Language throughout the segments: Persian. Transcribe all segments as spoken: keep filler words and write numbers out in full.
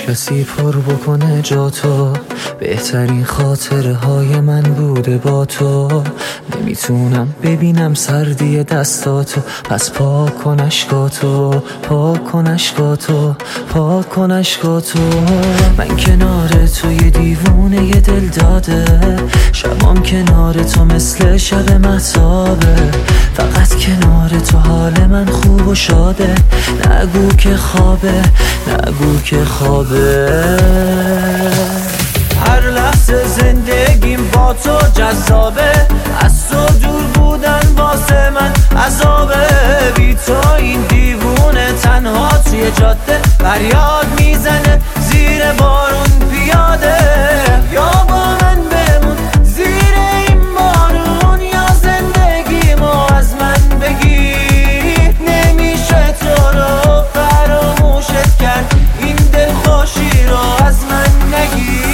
کسی پر بکنه جا تو، بهترین خاطره های من بوده با تو. نمیتونم ببینم سردی دستاتو، پس پاک کن اشکاتو، پاک کن اشکاتو، پاک کن اشکاتو. من کنار تو یه دیوونه یه دل داده، شبام کنار تو مثل شب مهتابه. فقط کنار تو حال من خوب و شاده، نگو که خوابه، نگو که خوابه. هر لحظه زندگیم با تو جذابه، از تو دور بودن واسه من عذابه. بی تو این دیوونه تنها توی جاده، فریاد میزنه زیر بارون پیاده. یا با من بمون زیر این بارون، یا زندگیمو از من بگیر. نمیشه تو رو فراموشت کرد، این دلخوشی رو از من نگیر.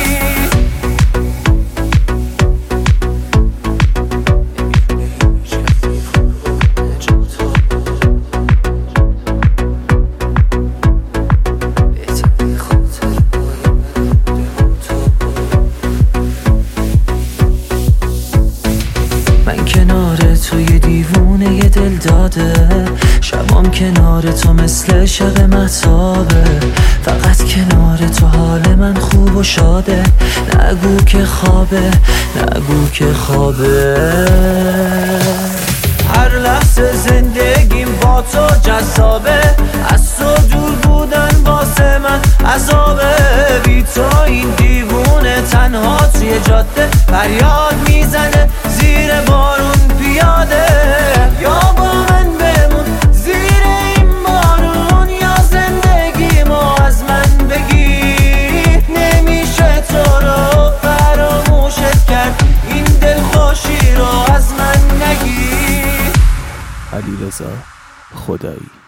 من کنار تو یه دیوونه یه دل داده، شبام کنار تو مثل شب مهتابه. فقط کنار تو حال من خوب و شاده، نگو که خوابه، نگو که خوابه. هر لحظه زندگیم با تو جذابه، از تو دور بودن واسه من عذابه. بی تو این دیوونه تنها توی جاده، فریاد میزنه زیر بارون پیاده. یا با من بمون زیر این بارون، یا زندگیمو از من بگیر. نمیشه تو رو فراموشت کرد، این دلخوشی رو از من نگیر. علیرضا خدایی.